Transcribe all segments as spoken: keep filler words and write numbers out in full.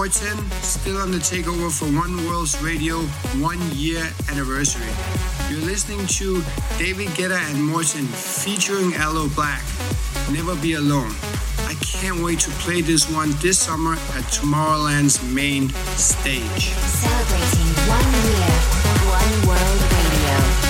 Morten, still on the takeover for One World's Radio one year anniversary. You're listening to David Guetta and Morten featuring Aloe Blacc, Never Be Alone. I can't wait to play this one this summer at Tomorrowland's main stage. Celebrating one year, One World Radio.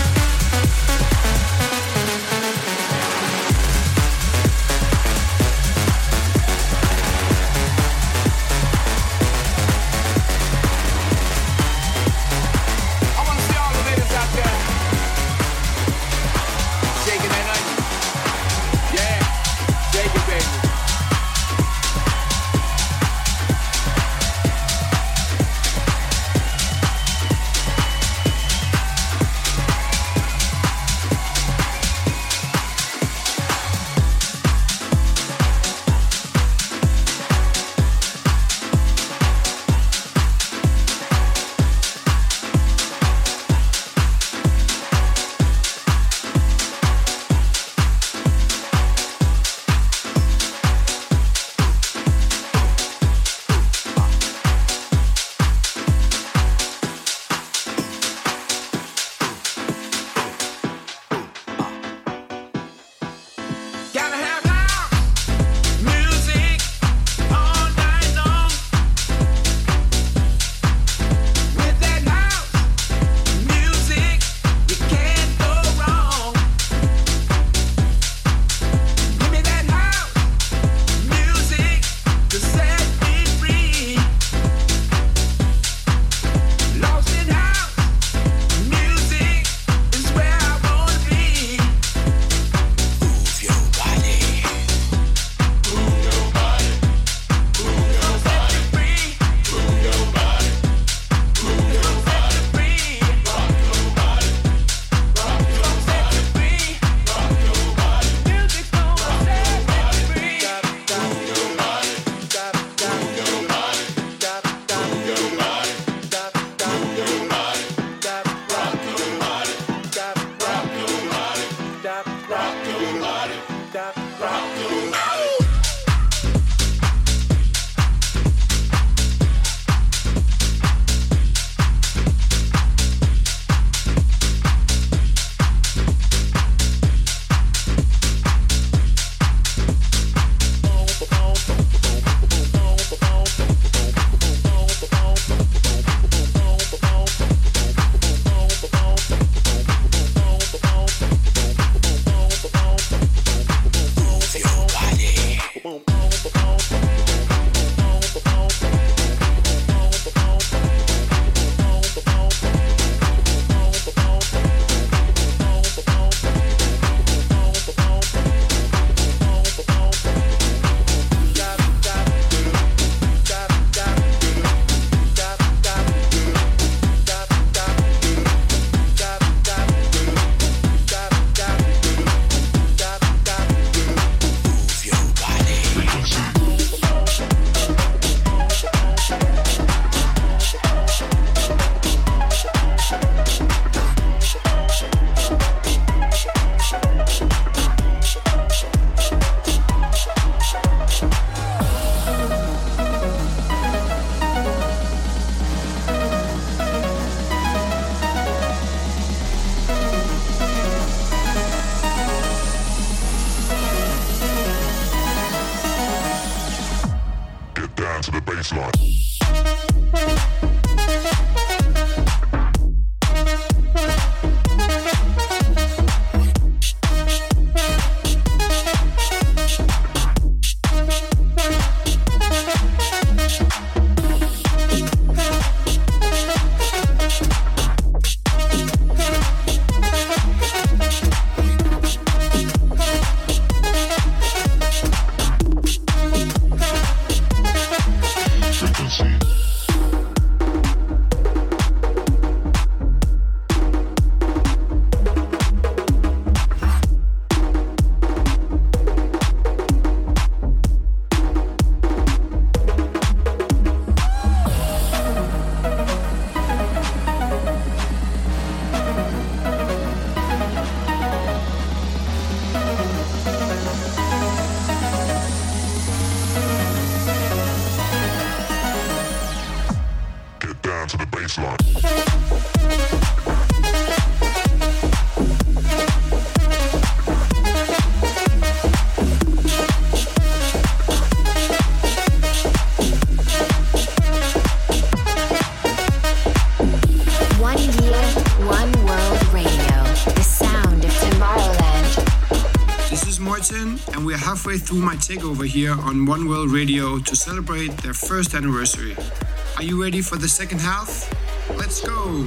and we're halfway through my takeover here on One World Radio to celebrate their first anniversary. Are you ready for the second half? Let's go!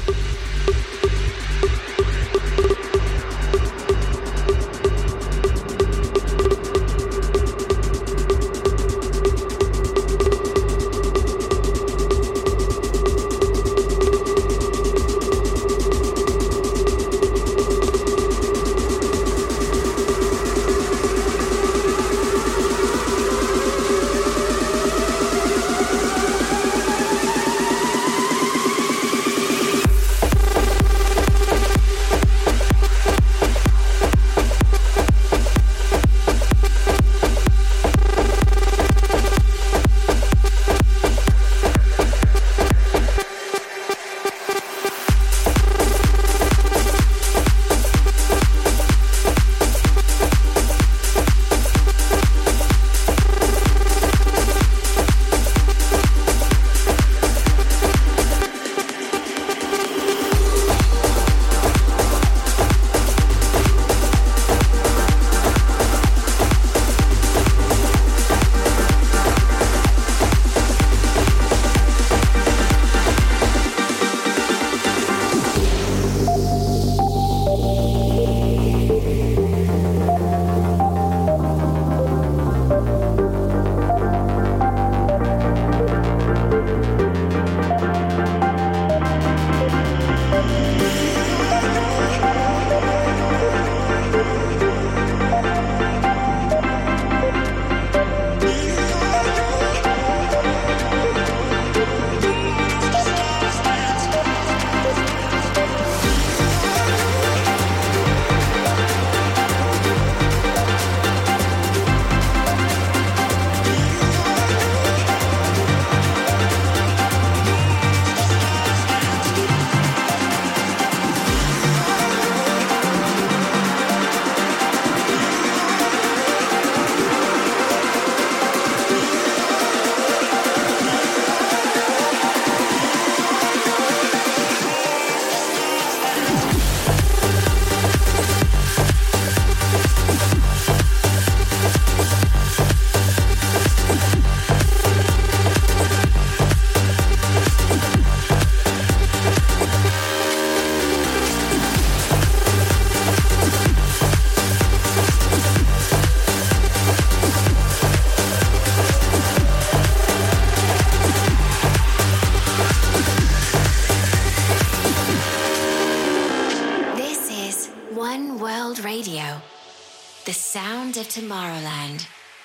Of Tomorrowland.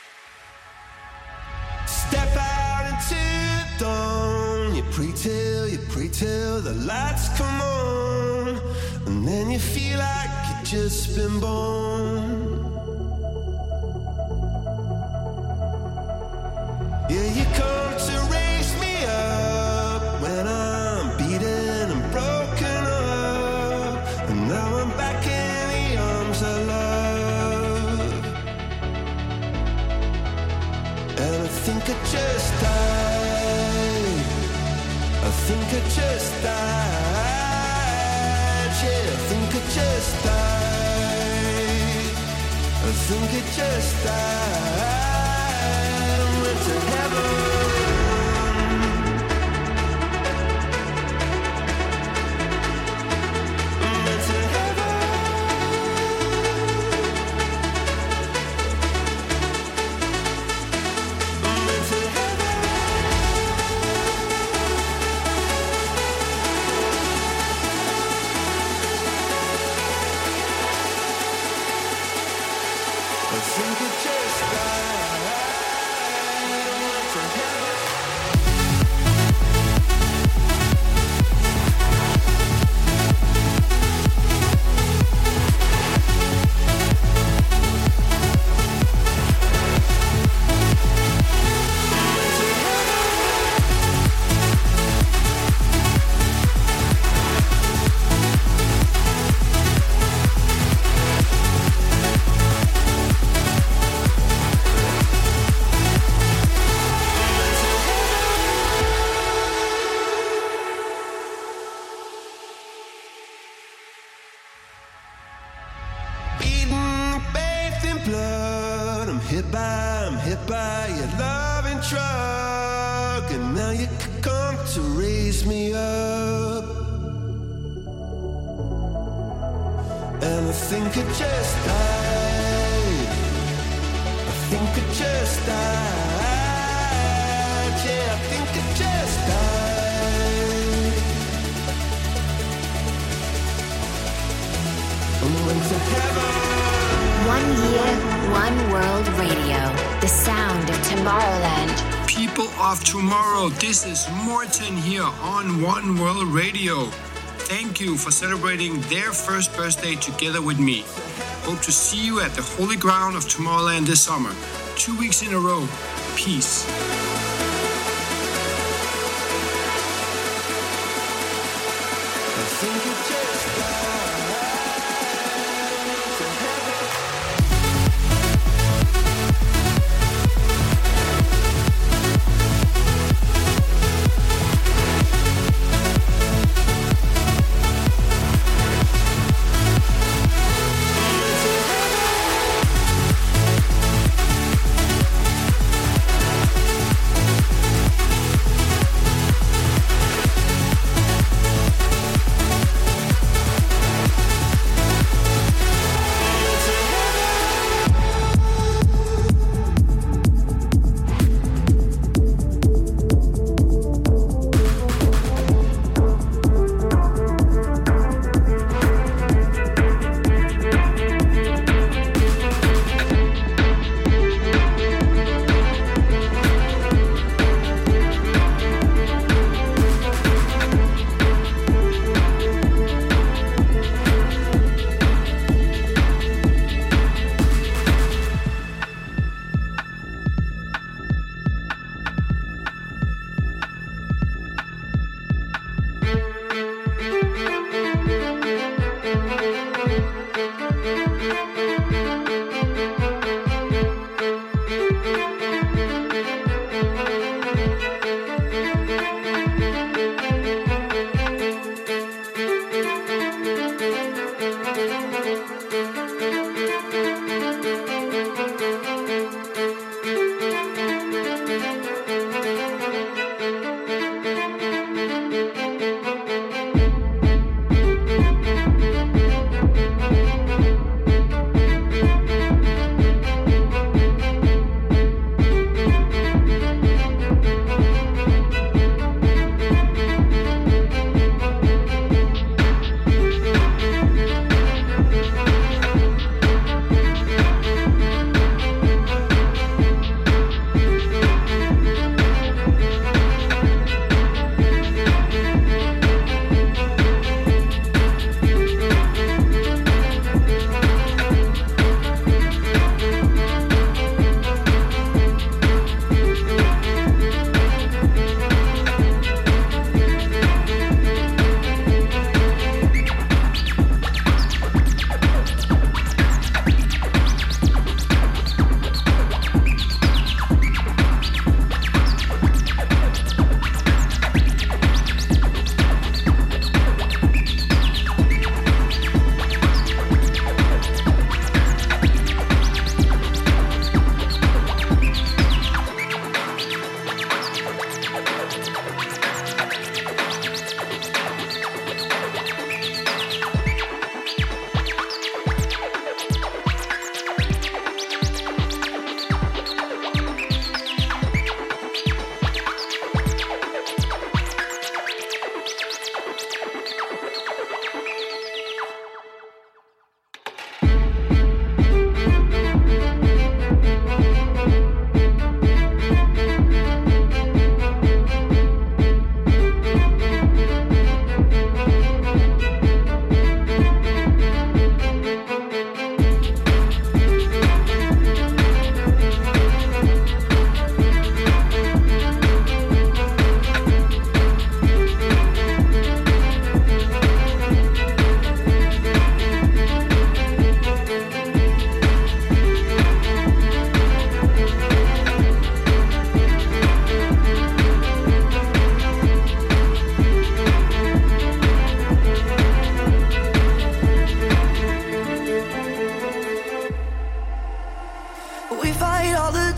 Step out into the dawn. You pray till, you pray till the lights come on, and then you feel like you've just been born. Yeah, you come to raise me up when I'm beaten and broken up, and now I'm back in the arms of love. And I think I just died. I think I just died. Yeah, I think I just died. I think I just died. I went to heaven. I went to heaven. I think it just died. I went to heaven. hit by, I'm hit by your loving drug, and now you come to raise me up. And I think I just died. I think I just died. Yeah, I think I just died. And went to heaven. One year, one world radio. The sound of Tomorrowland. People of tomorrow, this is Morten here on One World Radio. Thank you for celebrating their first birthday together with me. Hope to see you at the holy ground of Tomorrowland this summer. Two weeks in a row. Peace. I think it just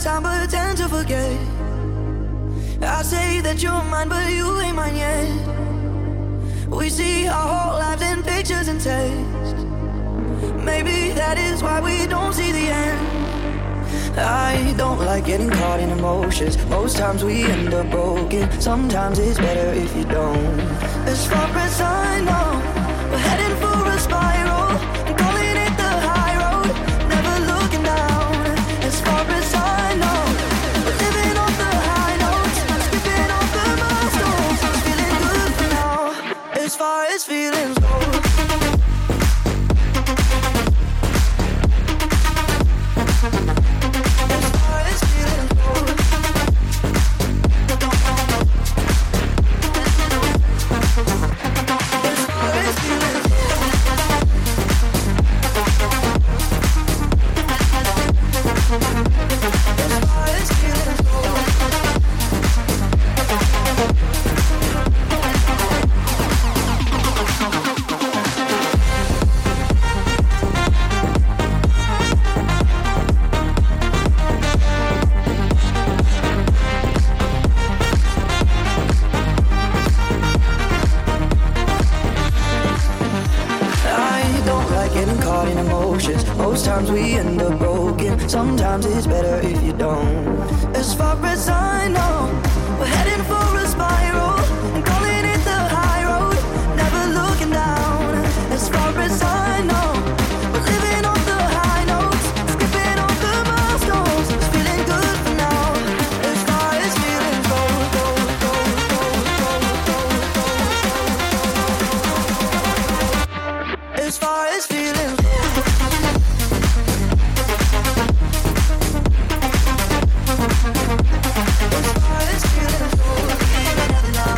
time but tend to forget. I say that you're mine but you ain't mine yet. We see our whole lives in pictures and text. Maybe that is why we don't see the end. I don't like getting caught in emotions. Most times we end up broken. Sometimes it's better if you don't. As far as I know, we're heading for a spiral and calling it the high road, never looking down. As far as I know, we're living off the high notes, skipping off the milestones. It's feeling good for now, as far as feelings go. Sometimes it's better if you don't. As far as I know, we're heading for a spiral and calling it the high road, never looking down. As far as I know, we're living on the high notes, skipping off the milestones. It's feeling good for now. As far as feelings go, go, go, go, go, go, go. As far as feelings go. As far as feelings go, even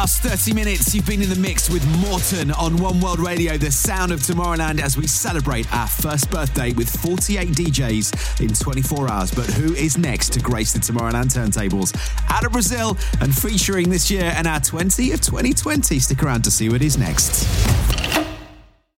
last thirty minutes, you've been in the mix with Morten on One World Radio, the sound of Tomorrowland, as we celebrate our first birthday with forty-eight D Js in twenty-four hours. But who is next to grace the Tomorrowland turntables? Out of Brazil and featuring this year in our twenty of twenty twenty. Stick around to see what is next.